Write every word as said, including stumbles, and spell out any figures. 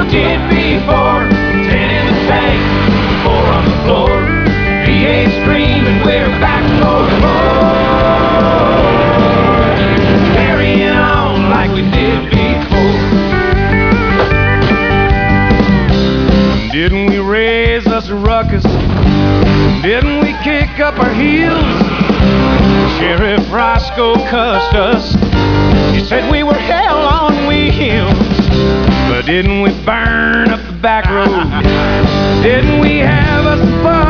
did before. Ten in the tank, four on the floor. V eight screaming, we're back for more. Carrying on like we did before. Didn't we raise us a ruckus? Didn't we kick up our heels? Sheriff Roscoe cussed us. He said we were hell on wheels. But didn't we burn up the back road? Didn't we have us a fun?